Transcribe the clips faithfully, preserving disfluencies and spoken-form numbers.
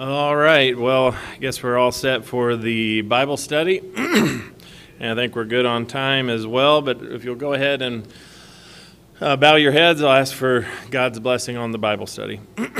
All right, well, I guess we're all set for the Bible study, and I think we're good on time as well, but if you'll go ahead and uh, bow your heads, I'll ask for God's blessing on the Bible study.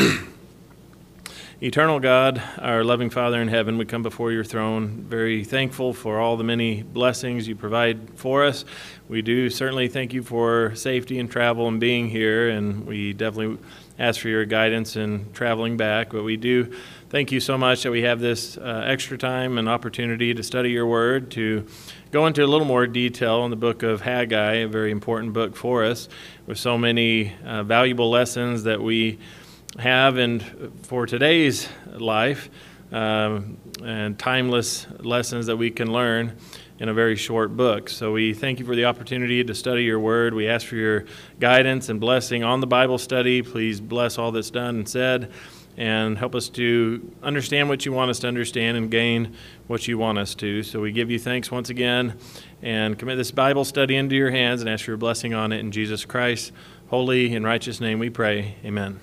Eternal God, our loving Father in heaven, we come before your throne, very thankful for all the many blessings you provide for us. We do certainly thank you for safety and travel and being here, and we definitely ask for your guidance in traveling back, but we do thank you so much that we have this uh, extra time and opportunity to study your word, to go into a little more detail in the book of Haggai, a very important book for us, with so many uh, valuable lessons that we have and for today's life, um, and timeless lessons that we can learn in a very short book. So we thank you for the opportunity to study your word. We ask for your guidance and blessing on the Bible study. Please bless all that's done and said, and help us to understand what you want us to understand and gain what you want us to. So we give you thanks once again and commit this Bible study into your hands and ask for your blessing on it in Jesus Christ's holy and righteous name we pray. Amen.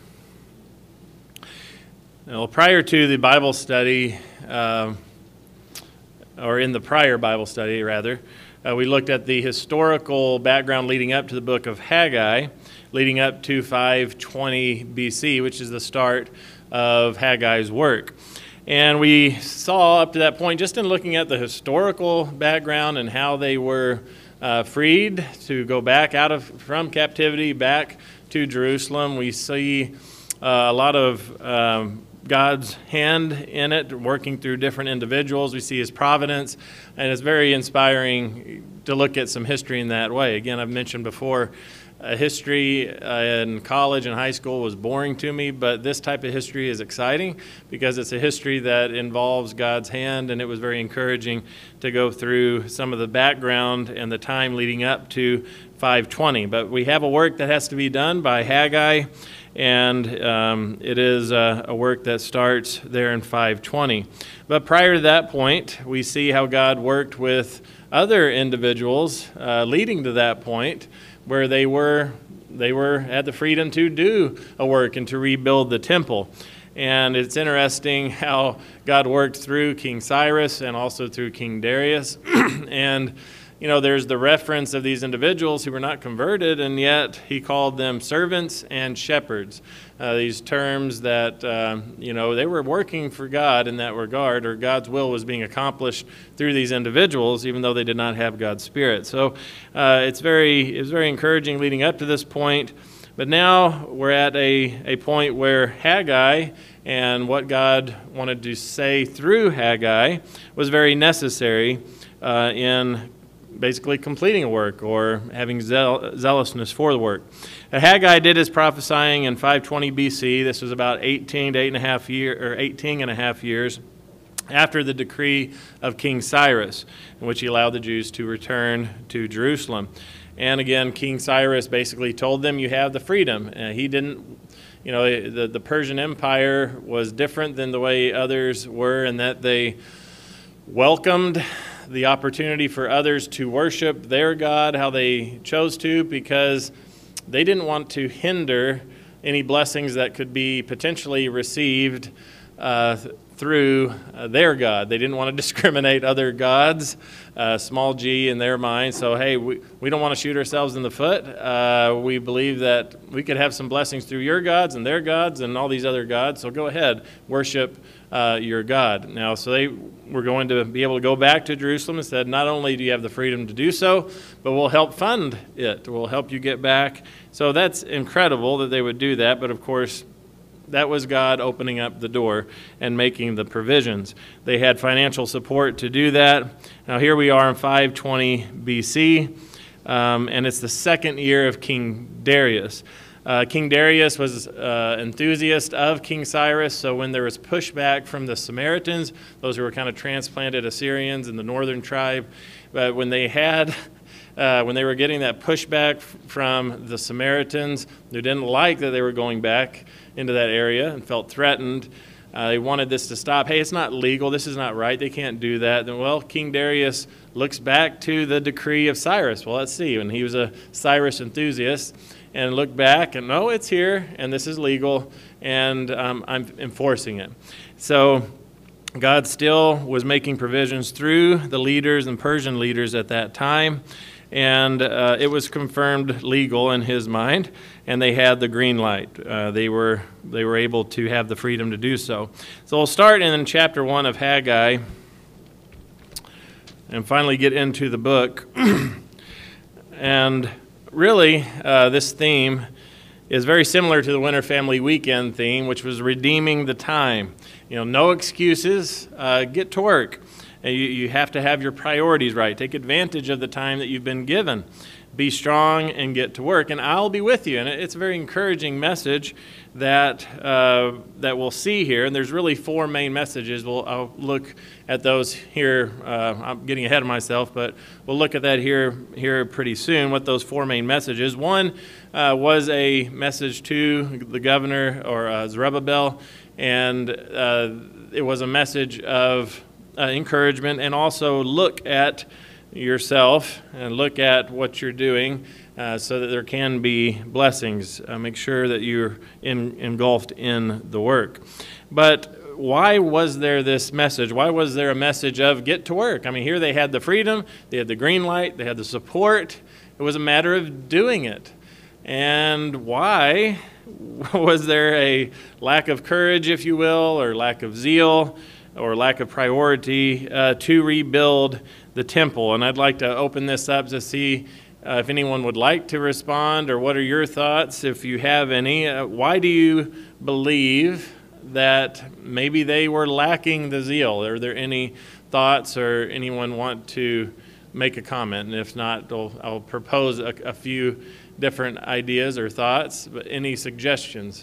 Well, prior to the Bible study, uh, or in the prior Bible study, rather, uh, we looked at the historical background leading up to the book of Haggai, leading up to five twenty B C, which is the start of Haggai's work. And we saw up to that point, just in looking at the historical background and how they were uh, freed to go back out of from captivity back to Jerusalem, we see uh, a lot of um, God's hand in it, working through different individuals. We see his providence, and it's very inspiring to look at some history in that way. Again, I've mentioned before, uh, history uh, in college and high school was boring to me, but this type of history is exciting because it's a history that involves God's hand, and it was very encouraging to go through some of the background and the time leading up to five twenty. But we have a work that has to be done by Haggai, and um, it is a, a work that starts there in five twenty. But prior to that point, we see how God worked with other individuals uh, leading to that point where they were they were had the freedom to do a work and to rebuild the temple. And it's interesting how God worked through King Cyrus and also through King Darius. And you know, there's the reference of these individuals who were not converted, and yet he called them servants and shepherds. Uh, these terms that, uh, you know, they were working for God in that regard, or God's will was being accomplished through these individuals, even though they did not have God's Spirit. So uh, it's very, it's very encouraging leading up to this point. But now we're at a, a point where Haggai and what God wanted to say through Haggai was very necessary uh, in basically completing a work or having zeal- zealousness for the work. Now, Haggai did his prophesying in five twenty B C. This was about eighteen to eight and a half year, or eighteen and a half years after the decree of King Cyrus, in which he allowed the Jews to return to Jerusalem. And again, King Cyrus basically told them, you have the freedom. Uh, he didn't, you know, the, the Persian Empire was different than the way others were, in that they welcomed the opportunity for others to worship their God how they chose to, because they didn't want to hinder any blessings that could be potentially received uh, through uh, their God. They didn't want to discriminate other gods, uh, small g in their mind. So, hey, we, we don't want to shoot ourselves in the foot. Uh, we believe that we could have some blessings through your gods and their gods and all these other gods. So go ahead, worship uh, your God. Now, so they were going to be able to go back to Jerusalem and said, not only do you have the freedom to do so, but we'll help fund it. We'll help you get back. So that's incredible that they would do that. But of course, that was God opening up the door and making the provisions. They had financial support to do that. Now here we are in five twenty B C, um, and it's the second year of King Darius. Uh, King Darius was an uh, enthusiast of King Cyrus, so when there was pushback from the Samaritans, those who were kind of transplanted Assyrians in the northern tribe, but when they had Uh, when they were getting that pushback from the Samaritans who didn't like that they were going back into that area and felt threatened, uh, they wanted this to stop. Hey, it's not legal. This is not right. They can't do that. Then, well, King Darius looks back to the decree of Cyrus. Well, let's see. And he was a Cyrus enthusiast, and looked back and, no, it's here, and this is legal, and um, I'm enforcing it. So God still was making provisions through the leaders and Persian leaders at that time, and uh, it was confirmed legal in his mind, and they had the green light. Uh, they were they were able to have the freedom to do so. So we'll start in chapter one of Haggai and finally get into the book. And really, uh, this theme is very similar to the Winter Family Weekend theme, which was redeeming the time. You know, no excuses, uh, get to work. And you, you have to have your priorities right. Take advantage of the time that you've been given. Be strong and get to work, and I'll be with you. And it's a very encouraging message that uh, that we'll see here. And there's really four main messages. We'll I'll look at those here. Uh, I'm getting ahead of myself, but we'll look at that here here pretty soon. What those four main messages. One uh, was a message to the governor or uh, Zerubbabel, and uh, it was a message of uh, encouragement, and also look at yourself and look at what you're doing uh, so that there can be blessings. Uh, make sure that you're in, engulfed in the work. But why was there this message? Why was there a message of get to work? I mean, here they had the freedom, they had the green light, they had the support. It was a matter of doing it. And why was there a lack of courage, if you will, or lack of zeal, or lack of priority uh, to rebuild the temple? And I'd like to open this up to see uh, if anyone would like to respond, or what are your thoughts, if you have any. Uh, why do you believe that maybe they were lacking the zeal? Are there any thoughts, or anyone want to make a comment? And if not, I'll, I'll propose a, a few different ideas or thoughts, but any suggestions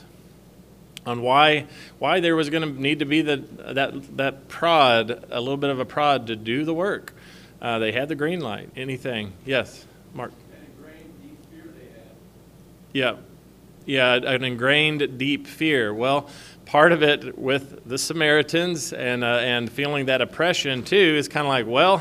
on why why there was going to need to be the, that that prod, a little bit of a prod to do the work. Uh, they had the green light. Anything? Yes, Mark. An ingrained deep fear they had. Yeah, yeah, an ingrained deep fear. Well, part of it with the Samaritans and uh, and feeling that oppression too is kind of like, well,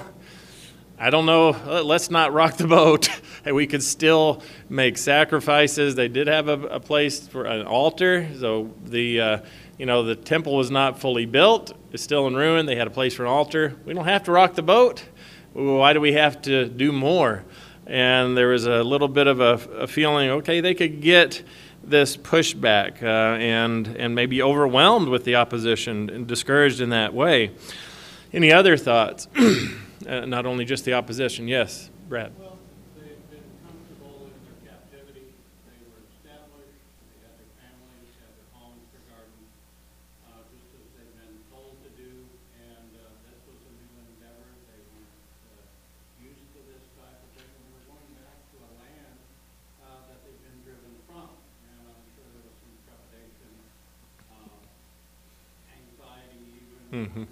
I don't know, let's not rock the boat. And we could still make sacrifices. They did have a, a place for an altar. So the, uh, you know, the temple was not fully built. It's still in ruin. They had a place for an altar. We don't have to rock the boat. Why do we have to do more? And there was a little bit of a, a feeling, okay, they could get this pushback uh, and, and maybe overwhelmed with the opposition and discouraged in that way. Any other thoughts? Uh, not only just the opposition. Yes, Brad. Well, they had been comfortable in their captivity. They were established. They had their families, had their homes, their gardens, uh, just as they'd been told to do. And uh, this was a new endeavor. They weren't uh, used to this type of thing. And they were going back to a land uh, that they'd been driven from. And I'm sure there was some trepidation, uh, anxiety, even. Mm-hmm.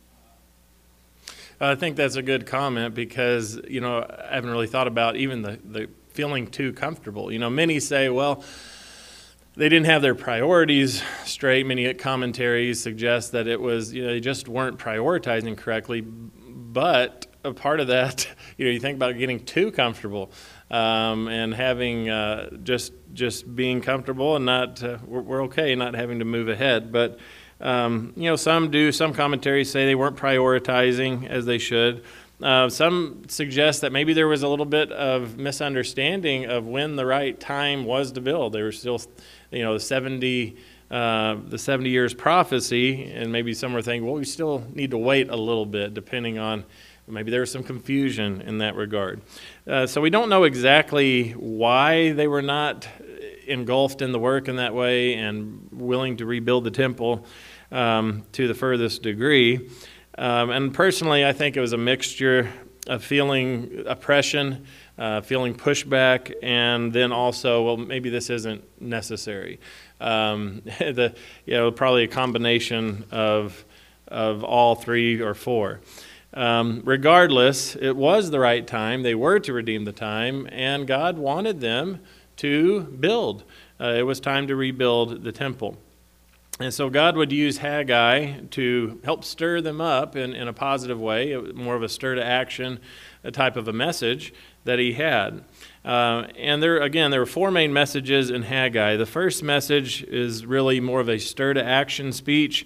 I think that's a good comment because, you know, I haven't really thought about even the, the feeling too comfortable. You know, many say, well, they didn't have their priorities straight. Many commentaries suggest that it was, you know, they just weren't prioritizing correctly. But a part of that, you know, you think about getting too comfortable um, and having uh, just just being comfortable and not, uh, we're, we're okay not having to move ahead. But Um, you know, some do, some commentaries say they weren't prioritizing as they should. Uh, some suggest that maybe there was a little bit of misunderstanding of when the right time was to build. They were still, you know, the seventy, uh, the seventy years prophecy, and maybe some were thinking, well, we still need to wait a little bit, depending on, maybe there was some confusion in that regard. Uh, so we don't know exactly why they were not engulfed in the work in that way and willing to rebuild the temple um, to the furthest degree. Um, and personally, I think it was a mixture of feeling oppression, uh, feeling pushback, and then also, well, maybe this isn't necessary. Um, the, you know, probably a combination of of all three or four. Um, regardless, it was the right time. They were to redeem the time, and God wanted them to build. Uh, it was time to rebuild the temple. And so God would use Haggai to help stir them up in, in a positive way, more of a stir to action, a type of a message that he had. Uh, and there, again, there were four main messages in Haggai. The first message is really more of a stir to action speech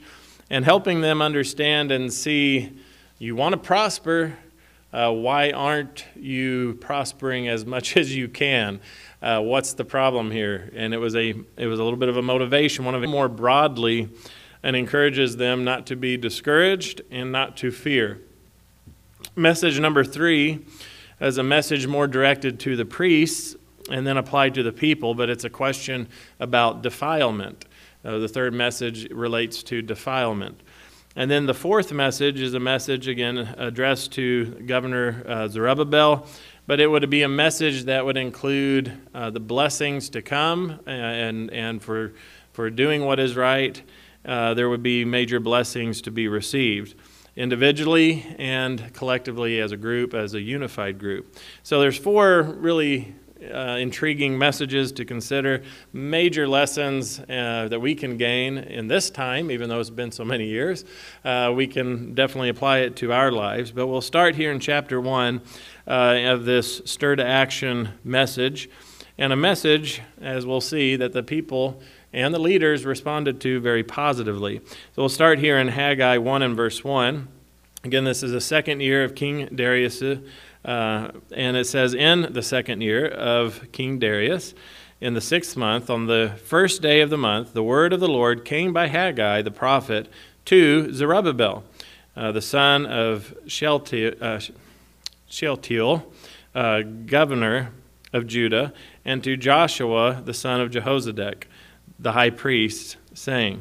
and helping them understand and see, you want to prosper, uh, why aren't you prospering as much as you can? Uh, what's the problem here? And it was a it was a little bit of a motivation, one of it more broadly, and encourages them not to be discouraged and not to fear. Message number three is a message more directed to the priests and then applied to the people, but it's a question about defilement. Uh, the third message relates to defilement. And then the fourth message is a message, again, addressed to Governor uh, Zerubbabel, but it would be a message that would include uh, the blessings to come, and, and for, for doing what is right, uh, there would be major blessings to be received, individually and collectively as a group, as a unified group. So there's four really Uh, intriguing messages to consider, major lessons uh, that we can gain in this time, even though it's been so many years. Uh, we can definitely apply it to our lives. But we'll start here in chapter one uh, of this stir to action message, and a message, as we'll see, that the people and the leaders responded to very positively. So we'll start here in Haggai one and verse one. Again, this is the second year of King Darius. Uh, and it says, in the second year of King Darius, in the sixth month, on the first day of the month, the word of the Lord came by Haggai the prophet to Zerubbabel, uh, the son of Shealtiel, uh, Shealtiel uh, governor of Judah, and to Joshua, the son of Jehozadak, the high priest, saying.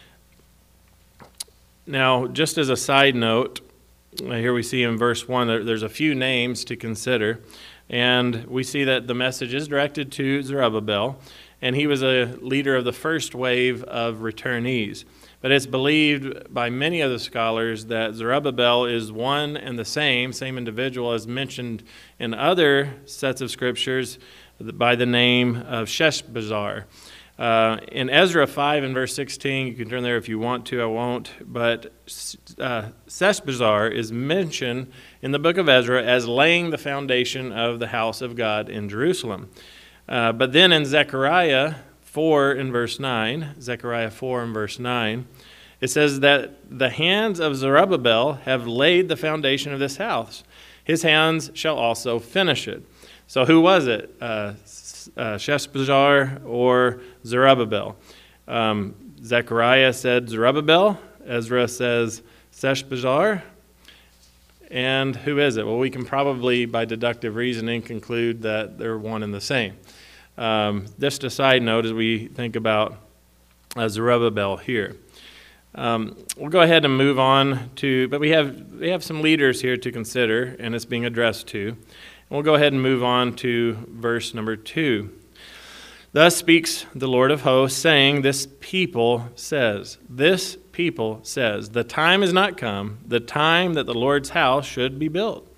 Now, just as a side note, here we see in verse one, there's a few names to consider, and we see that the message is directed to Zerubbabel, and he was a leader of the first wave of returnees. But it's believed by many of the scholars that Zerubbabel is one and the same, same individual as mentioned in other sets of scriptures by the name of Sheshbazzar. Uh, in Ezra five and verse sixteen, you can turn there if you want to, I won't, but uh, Sheshbazzar is mentioned in the book of Ezra as laying the foundation of the house of God in Jerusalem. Uh, but then in Zechariah four and verse nine, Zechariah four and verse nine, it says that the hands of Zerubbabel have laid the foundation of this house. His hands shall also finish it. So who was it? Uh, Uh, Sheshbazzar or Zerubbabel? Um, Zechariah said Zerubbabel. Ezra says Sheshbazzar. And who is it? Well, we can probably, by deductive reasoning, conclude that they're one and the same. Um, just a side note as we think about uh, Zerubbabel here. Um, we'll go ahead and move on to, but we have we have some leaders here to consider, and it's being addressed to. We'll go ahead and move on to verse number two. Thus speaks the Lord of hosts, saying, this people says, this people says, the time is not come, the time that the Lord's house should be built.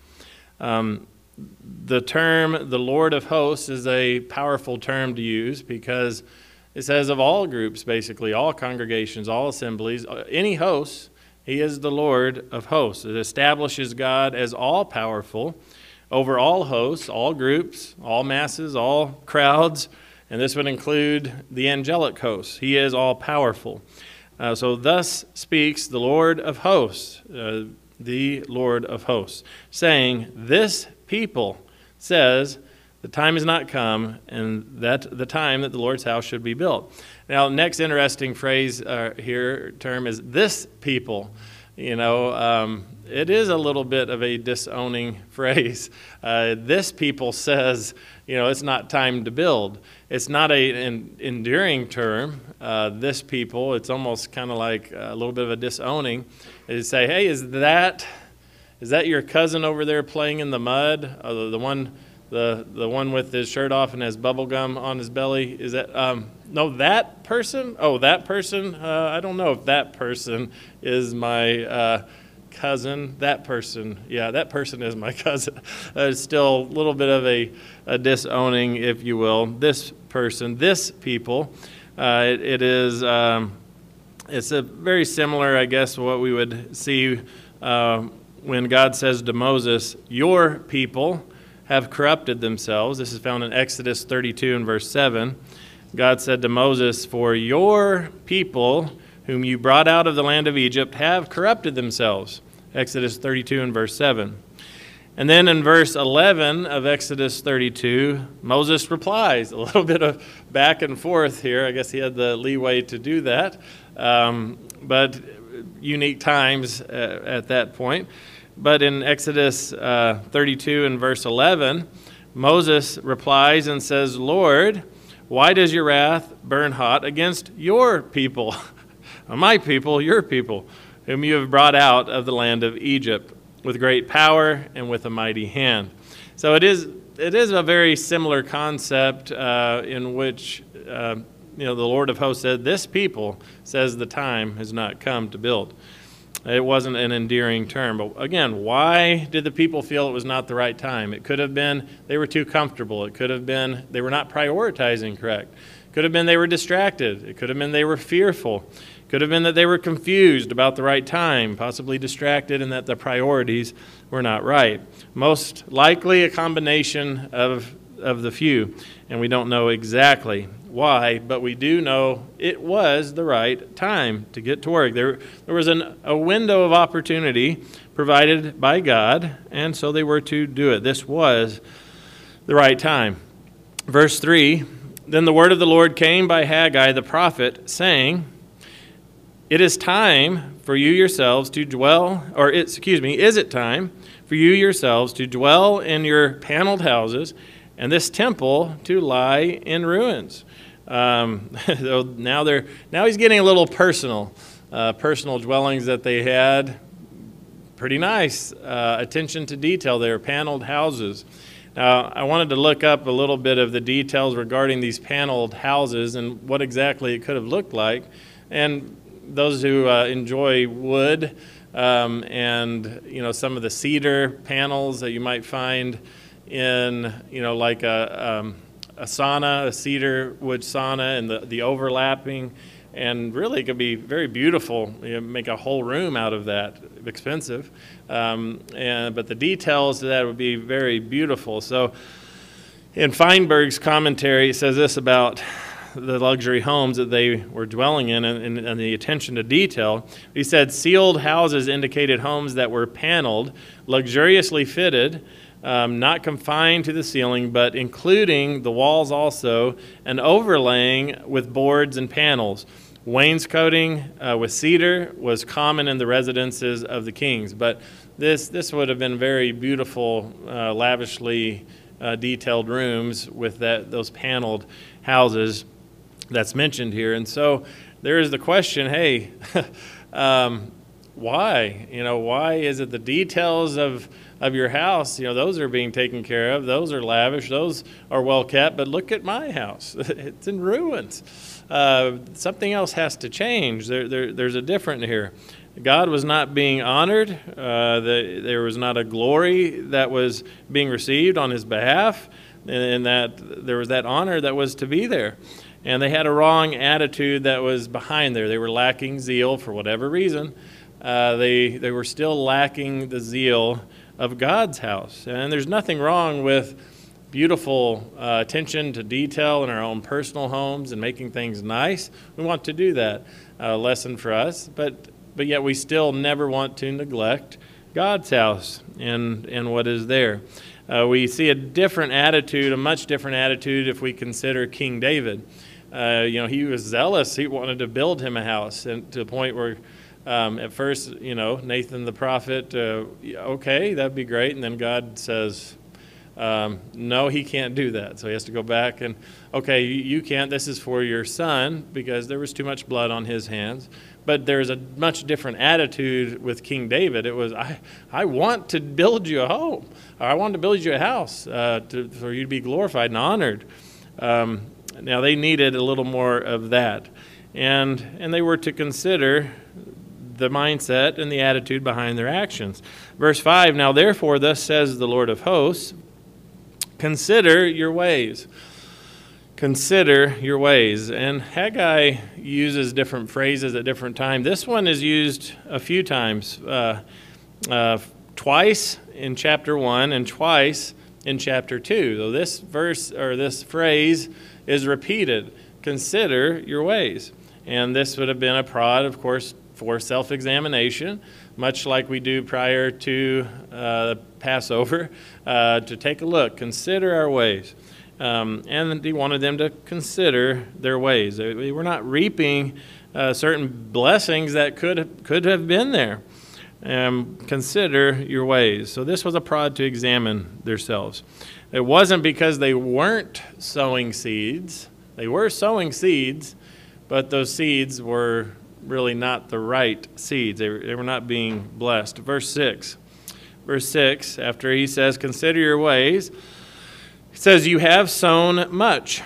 Um, the term, the Lord of hosts, is a powerful term to use because it says of all groups, basically, all congregations, all assemblies, any hosts, he is the Lord of hosts. It establishes God as all-powerful, over all hosts, all groups, all masses, all crowds, and this would include the angelic hosts. He is all-powerful. Uh, so thus speaks the Lord of hosts, uh, the Lord of hosts, saying, this people says, the time is not come, and that the time that the Lord's house should be built. Now, next interesting phrase uh, here, term is this people. You know, um, it is a little bit of a disowning phrase. Uh, this people says, you know, it's not time to build. It's not a, an enduring term, uh, this people. It's almost kind of like a little bit of a disowning. They say, hey, is that is that your cousin over there playing in the mud? Uh, the, the one the the one with his shirt off and has bubble gum on his belly? Is that, um, no, that person? Oh, that person? Uh, I don't know if that person is my uh, cousin. That person, yeah, that person is my cousin. Uh, it's still a little bit of a, a disowning, if you will. This person, this people, uh, it, it is, um, it's a very similar, I guess, what we would see uh, when God says to Moses, your people have corrupted themselves. This is found in Exodus thirty-two and verse seven. God said to Moses, for your people whom you brought out of the land of Egypt, have corrupted themselves. Exodus thirty-two and verse seven. And then in verse eleven of Exodus thirty-two, Moses replies. A little bit of back and forth here. I guess he had the leeway to do that. Um, but unique times uh, at that point. But in Exodus uh, thirty-two and verse eleven, Moses replies and says, Lord, why does your wrath burn hot against your people, my people, your people, whom you have brought out of the land of Egypt, with great power and with a mighty hand? So it is it is a very similar concept uh, in which uh, you know the Lord of hosts said, this people says the time has not come to build. It wasn't an endearing term. But again, why did the people feel it was not the right time? It could have been they were too comfortable. It could have been they were not prioritizing correct. It could have been they were distracted. It could have been they were fearful. It could have been that they were confused about the right time, possibly distracted, and that the priorities were not right. Most likely a combination of, of the few, and we don't know exactly why, but we do know it was the right time to get to work. There, there was an, a window of opportunity provided by God, and so they were to do it. This was the right time. Verse three, then the word of the Lord came by Haggai the prophet, saying, it is time for you yourselves to dwell, or it's, excuse me, is it time for you yourselves to dwell in your paneled houses, and this temple to lie in ruins? Um, now they're now he's getting a little personal. Uh, personal dwellings that they had, pretty nice. Uh, attention to detail. They were paneled houses. Now I wanted to look up a little bit of the details regarding these paneled houses and what exactly it could have looked like. And those who uh, enjoy wood um, and you know some of the cedar panels that you might find in you know like a um, a sauna, a cedar wood sauna, and the, the overlapping, and really it could be very beautiful. You know, make a whole room out of that. Expensive, um, and but the details to that would be very beautiful. So in Feinberg's commentary, it says this about the luxury homes that they were dwelling in and, and, and the attention to detail. He said sealed houses indicated homes that were paneled, luxuriously fitted, Um, not confined to the ceiling, but including the walls also, and overlaying with boards and panels. Wainscoting uh, with cedar was common in the residences of the kings, but this this would have been very beautiful, uh, lavishly uh, detailed rooms with that those paneled houses that's mentioned here. And so there is the question, hey, um, why? You know, why is it the details of of your house, you know, those are being taken care of. Those are lavish. Those are well kept. But look at my house. It's in ruins. Uh, something else has to change. There, there, there's a difference here. God was not being honored. Uh, the, there was not a glory that was being received on his behalf, and, and that there was that honor that was to be there. And they had a wrong attitude that was behind there. They were lacking zeal for whatever reason. Uh, they, they were still lacking the zeal of God's house. And there's nothing wrong with beautiful uh, attention to detail in our own personal homes and making things nice. We want to do that. A uh, lesson for us. But but yet we still never want to neglect God's house and, and what is there. Uh, we see a different attitude, a much different attitude if we consider King David. Uh, you know, he was zealous. He wanted to build him a house, and to the point where Um, at first, you know, Nathan the prophet, uh, okay, that'd be great. And then God says, um, no, he can't do that. So he has to go back and, okay, you, you can't. This is for your son because there was too much blood on his hands. But there's a much different attitude with King David. It was, I, I want to build you a home. Or I want to build you a house uh, to, for you to be glorified and honored. Um, now, they needed a little more of that. And, and they were to consider the mindset and the attitude behind their actions. Verse five, now therefore thus says the Lord of hosts, consider your ways. Consider your ways. And Haggai uses different phrases at different times. This one is used a few times, uh, uh, twice in chapter one and twice in chapter two. So this verse or this phrase is repeated. Consider your ways. And this would have been a prod, of course, for self-examination, much like we do prior to uh, Passover, uh, to take a look, consider our ways. Um, and he wanted them to consider their ways. They, they were not reaping uh, certain blessings that could, could have been there. Um, consider your ways. So this was a prod to examine themselves. It wasn't because they weren't sowing seeds. They were sowing seeds, but those seeds were really not the right seeds. They were, they were not being blessed. Verse six. Verse six, after he says, consider your ways, he says, you have sown much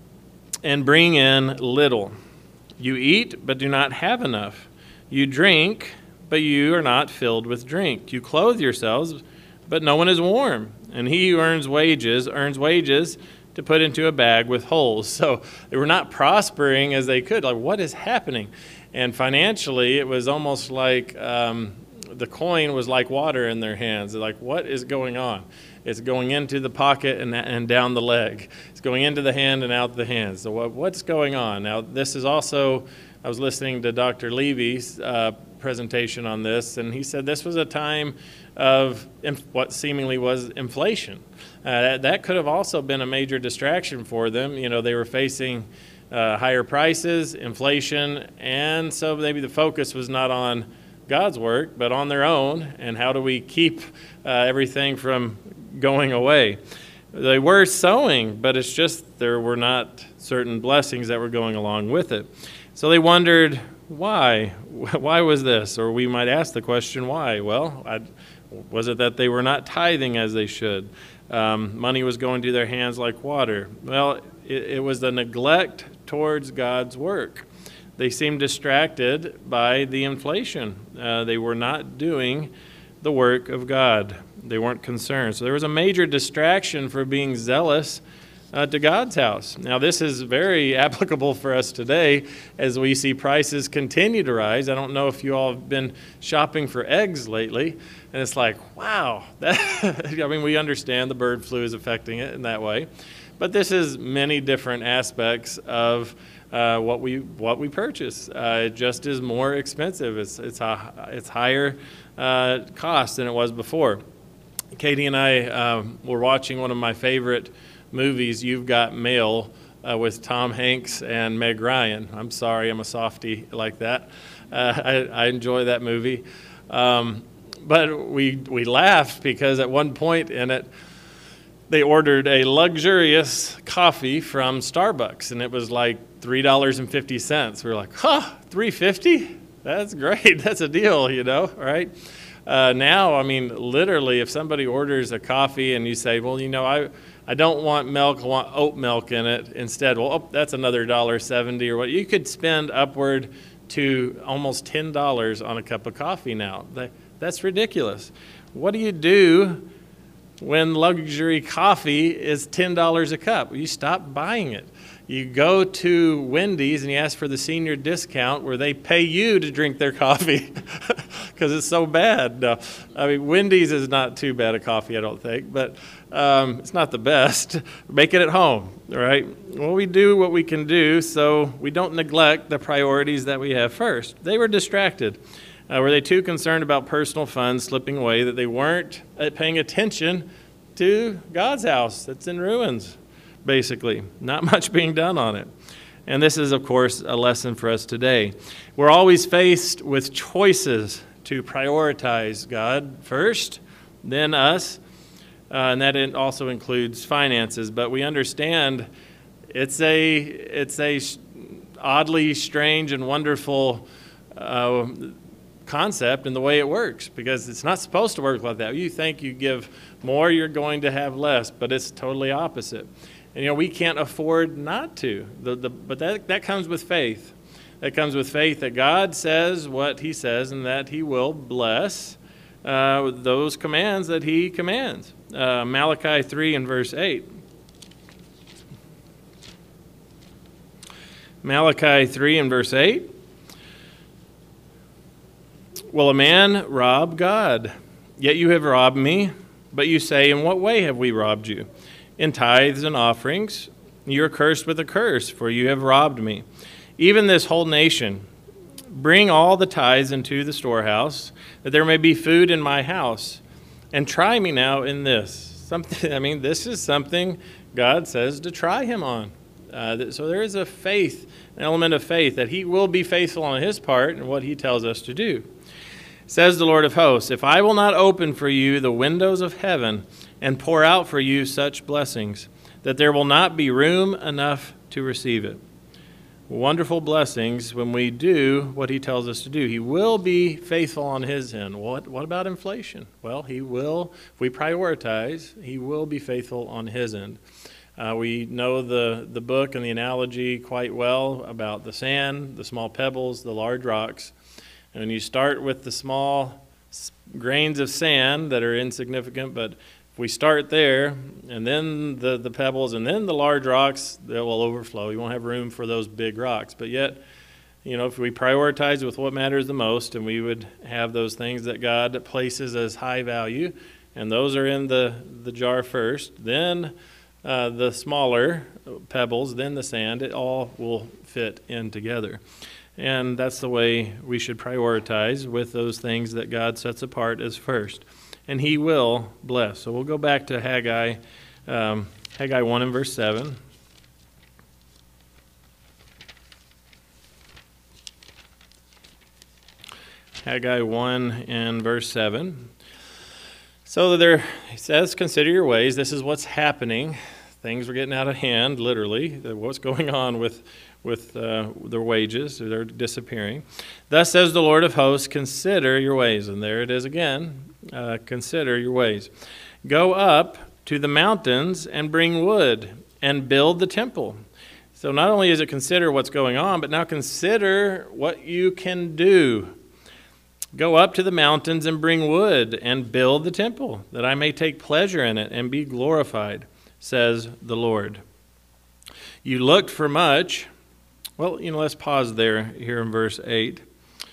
and bring in little. You eat, but do not have enough. You drink, but you are not filled with drink. You clothe yourselves, but no one is warm. And he who earns wages, earns wages to put into a bag with holes. So they were not prospering as they could. Like, what is happening? And financially, it was almost like um, the coin was like water in their hands. They're like, what is going on? It's going into the pocket and, and down the leg. It's going into the hand and out the hand. So what, what's going on? Now, this is also, I was listening to Doctor Levy's uh, presentation on this, and he said this was a time of inf- what seemingly was inflation. Uh, that, that could have also been a major distraction for them. You know, they were facing uh, higher prices, inflation, and so maybe the focus was not on God's work, but on their own, and how do we keep uh, everything from going away. They were sowing, but it's just there were not certain blessings that were going along with it. So they wondered, why? Why was this? Or we might ask the question, why? Well, I, was it that they were not tithing as they should? Um, money was going to their hands like water. Well, it, it was the neglect towards God's work. They seemed distracted by the inflation. Uh, they were not doing the work of God. They weren't concerned. So there was a major distraction for being zealous uh, to God's house. Now, this is very applicable for us today as we see prices continue to rise. I don't know if you all have been shopping for eggs lately, and it's like, wow. That, I mean, we understand the bird flu is affecting it in that way, but this is many different aspects of uh, what we what we purchase. Uh, it just is more expensive. It's it's a, it's higher uh, cost than it was before. Katie and I um, were watching one of my favorite movies, You've Got Mail, uh, with Tom Hanks and Meg Ryan. I'm sorry, I'm a softie like that. Uh, I, I enjoy that movie. Um, but we we laughed because at one point in it, they ordered a luxurious coffee from Starbucks, and it was like three dollars and fifty cents. We were like, huh, three dollars and fifty cents? That's great. That's a deal, you know, right? Uh, now, I mean, literally, if somebody orders a coffee and you say, well, you know, I, I don't want milk, I want oat milk in it instead. Well, oh, that's another one dollar seventy or what. You could spend upward to almost ten dollars on a cup of coffee now. That, that's ridiculous. What do you do when luxury coffee is ten dollars a cup? You stop buying it. You go to Wendy's and you ask for the senior discount where they pay you to drink their coffee because it's so bad. No, I mean, Wendy's is not too bad a coffee, I don't think, but um, it's not the best. Make it at home, all right? Well, we do what we can do so we don't neglect the priorities that we have first. They were distracted. Uh, were they too concerned about personal funds slipping away that they weren't uh, paying attention to God's house that's in ruins? Basically, not much being done on it. And this is, of course, a lesson for us today. We're always faced with choices to prioritize God first, then us, uh, and that also includes finances. But we understand it's a it's a oddly strange and wonderful uh, concept in the way it works, because it's not supposed to work like that. You think you give more, you're going to have less, but it's totally opposite. And, you know, we can't afford not to. The, the, but that, that comes with faith. That comes with faith that God says what he says and that he will bless uh, those commands that he commands. Uh, Malachi three and verse eight. Malachi three and verse eight. Will a man rob God? Yet you have robbed me. But you say, in what way have we robbed you? In tithes and offerings. You are cursed with a curse, for you have robbed me. even this whole nation. Bring all the tithes into the storehouse, that there may be food in my house. And try me now in this. Something. I mean, this is something God says to try him on. Uh, so there is a faith, an element of faith, that he will be faithful on his part in what he tells us to do. Says the Lord of hosts, if I will not open for you the windows of heaven and pour out for you such blessings, that there will not be room enough to receive it. Wonderful blessings when we do what he tells us to do. He will be faithful on his end. What, what about inflation? Well, he will, if we prioritize, he will be faithful on his end. Uh, we know the, the book and the analogy quite well about the sand, the small pebbles, the large rocks. And when you start with the small grains of sand that are insignificant, but if we start there, and then the, the pebbles, and then the large rocks, they will overflow. You won't have room for those big rocks. But yet, you know, if we prioritize with what matters the most, and we would have those things that God places as high value, and those are in the, the jar first, then uh, the smaller pebbles, then the sand, it all will fit in together. And that's the way we should prioritize with those things that God sets apart as first. And he will bless. So we'll go back to Haggai, um, Haggai one and verse seven. Haggai one and verse seven. So there, he says, consider your ways. This is what's happening. Things are getting out of hand, literally. What's going on with, with uh, their wages? They're disappearing. Thus says the Lord of hosts, consider your ways. And there it is again. Uh, consider your ways. Go up to the mountains and bring wood and build the temple. So not only is it consider what's going on, but now consider what you can do. Go up to the mountains and bring wood and build the temple, that I may take pleasure in it and be glorified, says the Lord. You looked for much. Well, you know, let's pause there here in verse eight.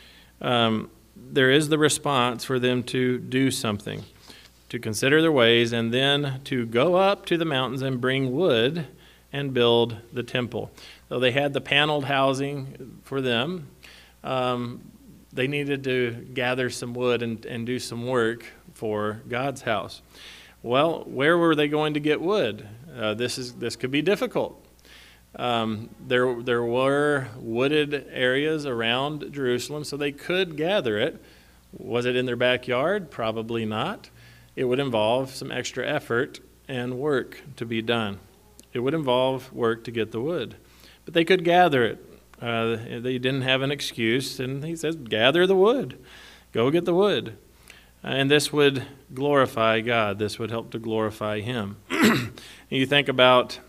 Um, there is the response for them to do something, to consider their ways, and then to go up to the mountains and bring wood and build the temple. So they had the paneled housing for them. Um, they needed to gather some wood and, and do some work for God's house. Well, where were they going to get wood? Uh, this is this could be difficult. Um, there, there were wooded areas around Jerusalem, so they could gather it. Was it in their backyard? Probably not. It would involve some extra effort and work to be done. It would involve work to get the wood. But they could gather it. Uh, they didn't have an excuse, and he says, gather the wood. Go get the wood. And this would glorify God. This would help to glorify him. You think about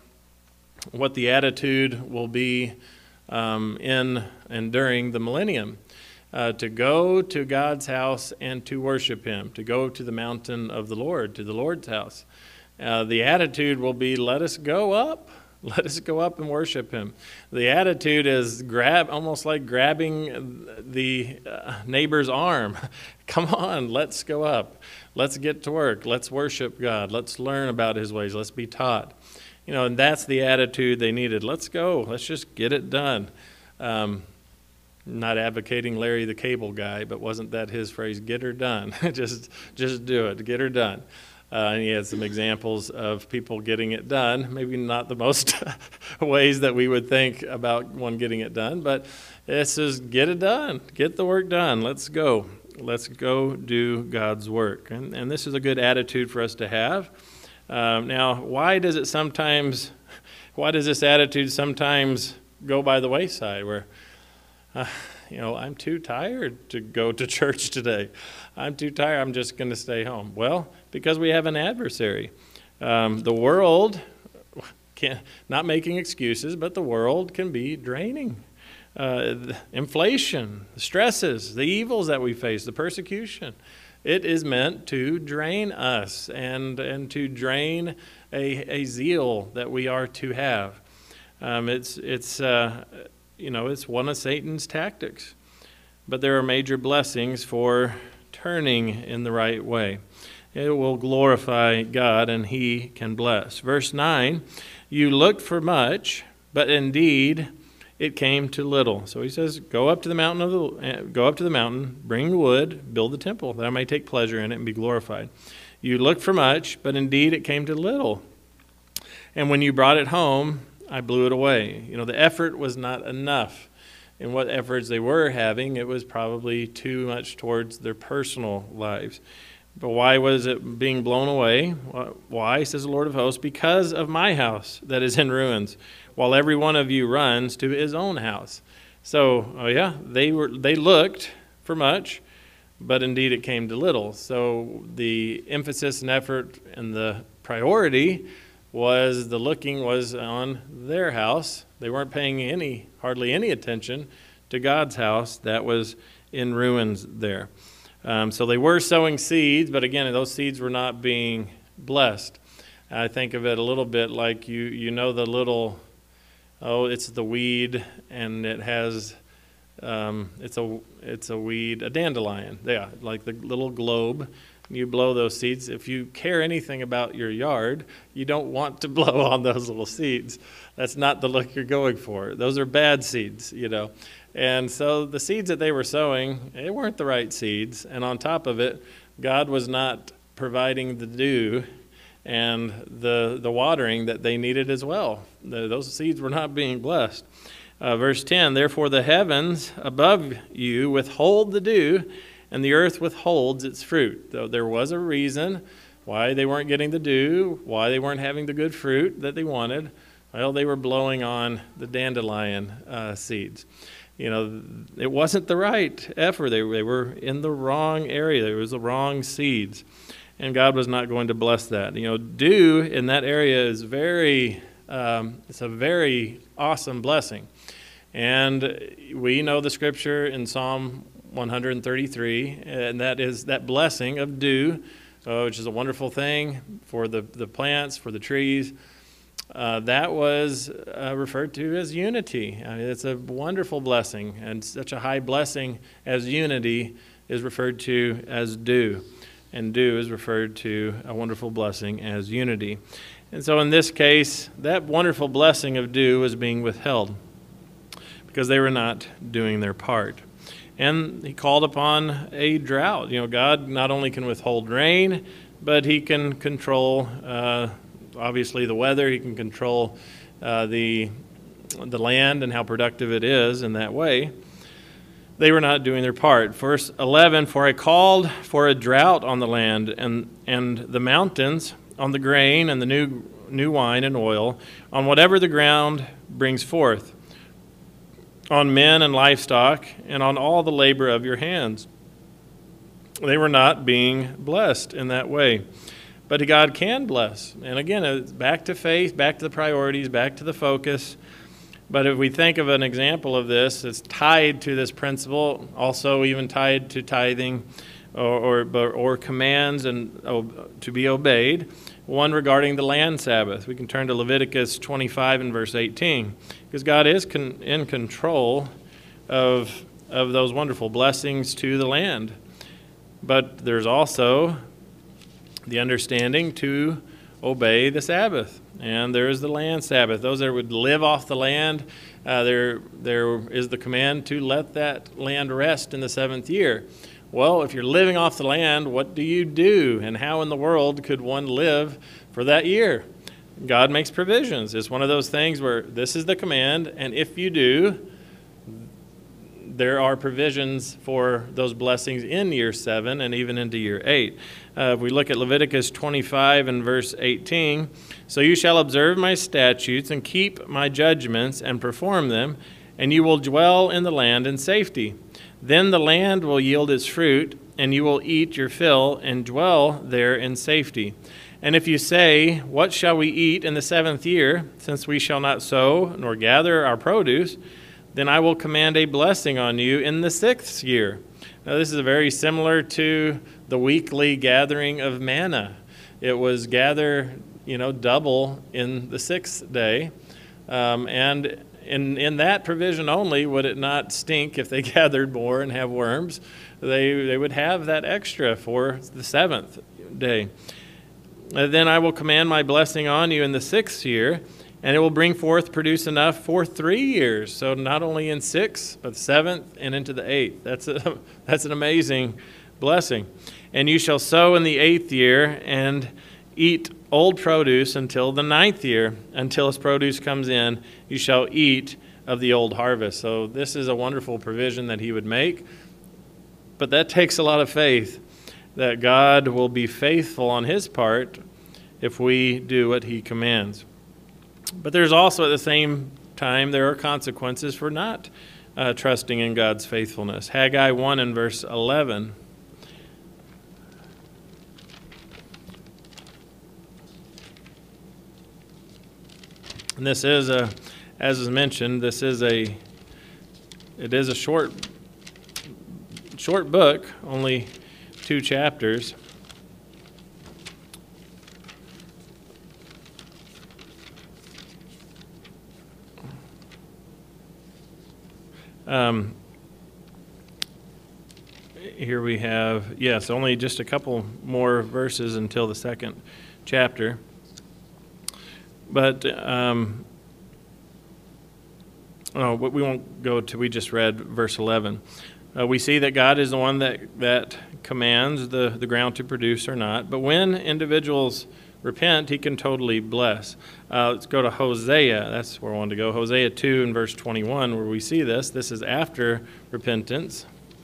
what the attitude will be um, in and during the millennium. Uh, to go to God's house and to worship him. To go to the mountain of the Lord, to the Lord's house. Uh, the attitude will be, let us go up. Let us go up and worship him. The attitude is grab, almost like grabbing the uh, neighbor's arm. Come on, let's go up. Let's get to work. Let's worship God. Let's learn about his ways. Let's be taught. You know, and that's the attitude they needed. Let's go. Let's just get it done. Um, not advocating Larry the Cable Guy, but wasn't that his phrase? Get her done. just, just do it. Get her done. Uh, and he had some examples of people getting it done. Maybe not the most ways that we would think about one getting it done, but it says, get it done. Get the work done. Let's go. Let's go do God's work. And, and this is a good attitude for us to have. Um, now, why does it sometimes, why does this attitude sometimes go by the wayside where, uh, you know, I'm too tired to go to church today. I'm too tired. I'm just going to stay home. Well, because we have an adversary. Um, the world, can, not making excuses, but the world can be draining. Uh, the inflation, the stresses, the evils that we face, the persecution. It is meant to drain us and, and to drain a, a zeal that we are to have. Um, it's, it's uh, you know, it's one of Satan's tactics. But there are major blessings for turning in the right way. It will glorify God, and he can bless. Verse nine, you looked for much, but indeed it came to little. So he says, go up to the mountain of the go up to the mountain, bring wood, build the temple, that I may take pleasure in it and be glorified. You looked for much, but indeed it came to little. And when you brought it home, I blew it away. You know, the effort was not enough. In what efforts they were having, it was probably too much towards their personal lives. But why was it being blown away? Why, says the Lord of hosts? Because of my house that is in ruins, while every one of you runs to his own house. So, oh yeah, they were they looked for much, but indeed it came to little. So the emphasis and effort and the priority was the looking was on their house. They weren't paying any, hardly any attention to God's house that was in ruins there. Um, so they were sowing seeds, but again, those seeds were not being blessed. I think of it a little bit like you you know the little, oh, it's the weed, and it has, um, it's a it's a weed, a dandelion. Yeah, like the little globe. You blow those seeds. If you care anything about your yard, you don't want to blow on those little seeds. That's not the look you're going for. Those are bad seeds, you know. And so the seeds that they were sowing, they weren't the right seeds. And on top of it, God was not providing the dew and the the watering that they needed as well. The, those seeds were not being blessed. Uh, verse ten, therefore the heavens above you withhold the dew, and the earth withholds its fruit. Though there was a reason why they weren't getting the dew, why they weren't having the good fruit that they wanted. Well, they were blowing on the dandelion uh, seeds. You know, it wasn't the right effort. They, they were in the wrong area. It was the wrong seeds. And God was not going to bless that. You know, dew in that area is very, um, it's a very awesome blessing. And we know the scripture in Psalm one thirty-three, and that is that blessing of dew, uh, which is a wonderful thing for the, the plants, for the trees. Uh, that was uh, referred to as unity. I mean, it's a wonderful blessing, and such a high blessing as unity is referred to as dew, and dew is referred to a wonderful blessing as unity. And so in this case, that wonderful blessing of dew was being withheld because they were not doing their part. And he called upon a drought. You know, God not only can withhold rain, but he can control uh, obviously the weather. He can control uh, the the land and how productive it is in that way. They were not doing their part. Verse eleven, for I called for a drought on the land and, and the mountains, on the grain and the new new wine and oil, on whatever the ground brings forth, on men and livestock, and on all the labor of your hands. They were not being blessed in that way. But God can bless. And again, it's back to faith, back to the priorities, back to the focus. But if we think of an example of this, it's tied to this principle, also even tied to tithing or or, or commands and oh, to be obeyed. One regarding the land Sabbath. We can turn to Leviticus twenty-five and verse eighteen. Because God is con- in control of, of those wonderful blessings to the land. But there's also the understanding to obey the Sabbath. And there is the land Sabbath. Those that would live off the land, uh, there there is the command to let that land rest in the seventh year. Well, if you're living off the land, what do you do? And how in the world could one live for that year? God makes provisions. It's one of those things where this is the command, and if you do, there are provisions for those blessings in year seven and even into year eight. Uh, if we look at Leviticus twenty-five and verse eighteen, so you shall observe my statutes and keep my judgments and perform them, and you will dwell in the land in safety. Then the land will yield its fruit, and you will eat your fill and dwell there in safety. And if you say, what shall we eat in the seventh year, since we shall not sow nor gather our produce, then I will command a blessing on you in the sixth year. Now this is very similar to the weekly gathering of manna. It was gather, you know, double in the sixth day. Um, and in, in that provision only would it not stink if they gathered more and have worms. They, they would have that extra for the seventh day. And then I will command my blessing on you in the sixth year. and it will bring forth, produce enough for three years. So not only in six, but the seventh and into the eighth. That's a, that's an amazing blessing. And you shall sow in the eighth year and eat old produce until the ninth year. Until its produce comes in, you shall eat of the old harvest. So this is a wonderful provision that he would make. But that takes a lot of faith, that God will be faithful on his part if we do what he commands. But there's also, at the same time, there are consequences for not uh, trusting in God's faithfulness. Haggai one and verse eleven. And this is a, as is mentioned, this is a, it is a short, short book, only two chapters. Um, here we have, yes, only just a couple more verses until the second chapter. But um, oh, we won't go to, we just read verse eleven. Uh, we see that God is the one that, that commands the, the ground to produce or not. But when individuals repent, he can totally bless. Uh, let's go to Hosea. That's where I wanted to go. Hosea two and verse twenty-one, where we see this. This is after repentance.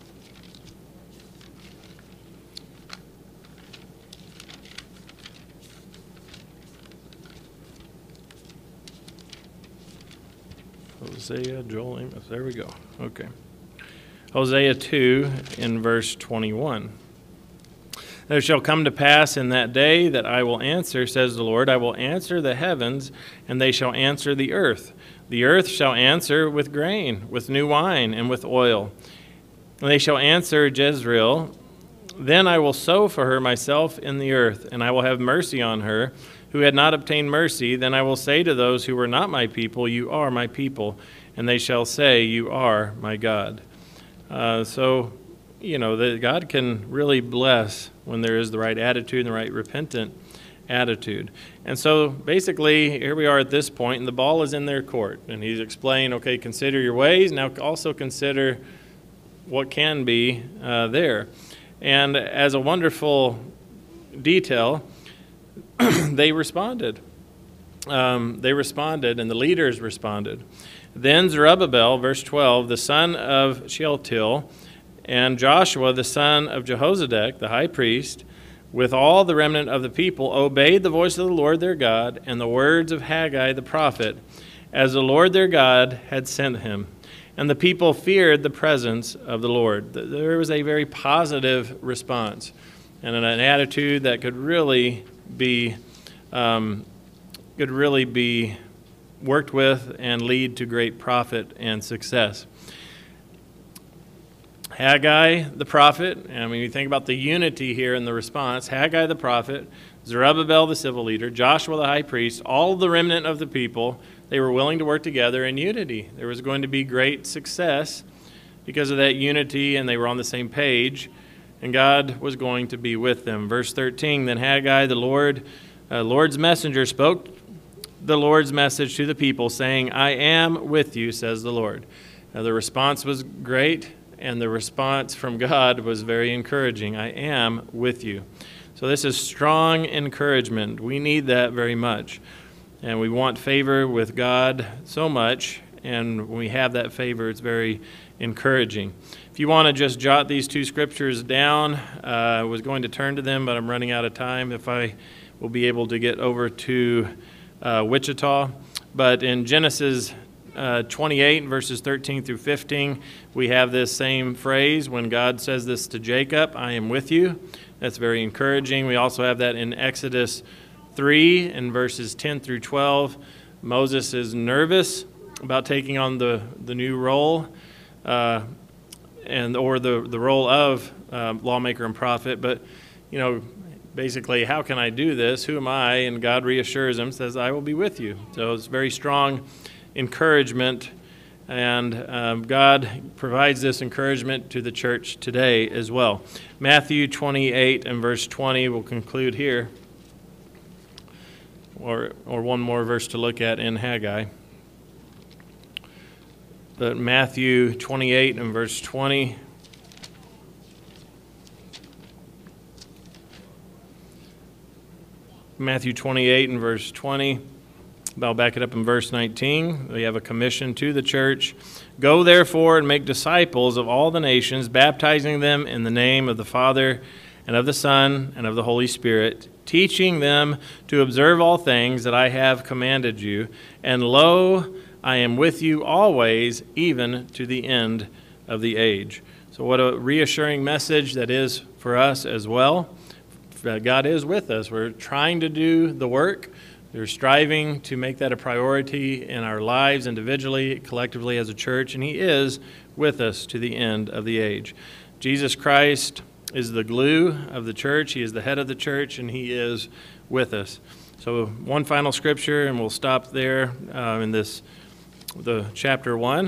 Hosea, Joel, Amos. There we go. Okay. Hosea two in verse twenty-one. There shall come to pass in that day that I will answer, says the Lord, I will answer the heavens, and they shall answer the earth. The earth shall answer with grain, with new wine, and with oil. And they shall answer Jezreel. Then I will sow for her myself in the earth, and I will have mercy on her, who had not obtained mercy. Then I will say to those who were not my people, you are my people, and they shall say, you are my God. Uh, so, you know, that God can really bless when there is the right attitude and the right repentant attitude. And so basically, here we are at this point, and the ball is in their court. And he's explained, okay, consider your ways. Now also consider what can be uh, there. And as a wonderful detail, they responded. Um, they responded, and the leaders responded. Then Zerubbabel, verse twelve, the son of Shealtiel, and Joshua, the son of Jehozadak, the high priest, with all the remnant of the people, obeyed the voice of the Lord their God and the words of Haggai the prophet, as the Lord their God had sent him. And the people feared the presence of the Lord. There was a very positive response and an attitude that could really be um, could really be worked with and lead to great profit and success. Haggai the prophet, and when you think about the unity here in the response, Haggai the prophet, Zerubbabel the civil leader, Joshua the high priest, all the remnant of the people, they were willing to work together in unity. There was going to be great success because of that unity, and they were on the same page, and God was going to be with them. Verse thirteen, then Haggai, the Lord, uh, Lord's messenger, spoke the Lord's message to the people, saying, I am with you, says the Lord. Now, the response was great, and the response from God was very encouraging. I am with you. So this is strong encouragement. We need that very much. And we want favor with God so much, and when we have that favor, it's very encouraging. If you want to just jot these two scriptures down, uh, I was going to turn to them, but I'm running out of time. If I will be able to get over to uh, Wichita. But in Genesis uh, twenty-eight, verses thirteen through fifteen, we have this same phrase when God says this to Jacob, I am with you. That's very encouraging. We also have that in Exodus three, in verses ten through twelve. Moses is nervous about taking on the, the new role, uh, and or the, the role of uh, lawmaker and prophet. But, you know, basically, how can I do this? Who am I? And God reassures him, says, I will be with you. So it's very strong encouragement, and um, God provides this encouragement to the church today as well. Matthew twenty-eight and verse twenty will conclude here. or, or one more verse to look at in Haggai. But Matthew twenty-eight and verse twenty. Matthew twenty-eight and verse twenty. I'll back it up in verse nineteen. We have a commission to the church. Go therefore and make disciples of all the nations, baptizing them in the name of the Father and of the Son and of the Holy Spirit, teaching them to observe all things that I have commanded you. And lo, I am with you always, even to the end of the age. So what a reassuring message that is for us as well. God is with us. We're trying to do the work. We're striving to make that a priority in our lives individually, collectively as a church, and He is with us to the end of the age. Jesus Christ is the glue of the church. He is the head of the church, and He is with us. So one final scripture, and we'll stop there uh, in this, the chapter one.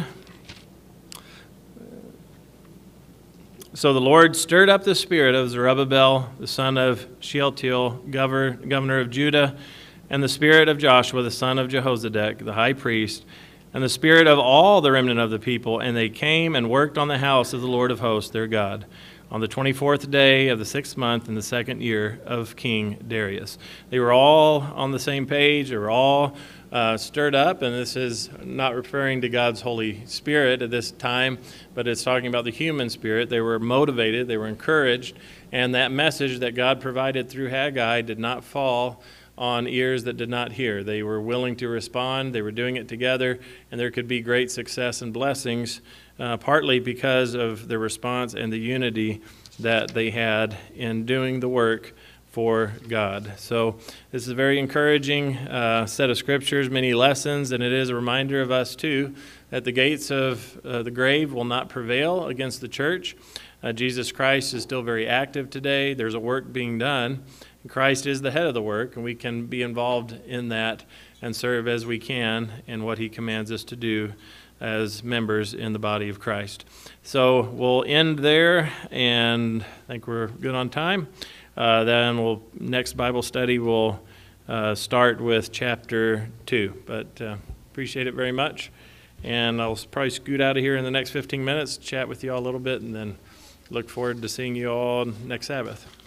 So the Lord stirred up the spirit of Zerubbabel, the son of Shealtiel, governor of Judah, and the spirit of Joshua, the son of Jehozadak, the high priest, and the spirit of all the remnant of the people, and they came and worked on the house of the Lord of hosts, their God, on the twenty-fourth day of the sixth month in the second year of King Darius. They were all on the same page. They were all uh, stirred up, and this is not referring to God's Holy Spirit at this time, but it's talking about the human spirit. They were motivated. They were encouraged, and that message that God provided through Haggai did not fall on ears that did not hear. They were willing to respond. They were doing it together, and there could be great success and blessings, uh, partly because of the response and the unity that they had in doing the work for God. So this is a very encouraging uh, set of scriptures, many lessons, and it is a reminder of us, too, that the gates of uh, the grave will not prevail against the church. Uh, Jesus Christ is still very active today. There's a work being done. Christ is the head of the work, and we can be involved in that and serve as we can in what He commands us to do as members in the body of Christ. So we'll end there, and I think we're good on time. Uh, then we'll next Bible study we'll uh, start with chapter two. But uh, appreciate it very much, and I'll probably scoot out of here in the next fifteen minutes, chat with you all a little bit, and then look forward to seeing you all next Sabbath.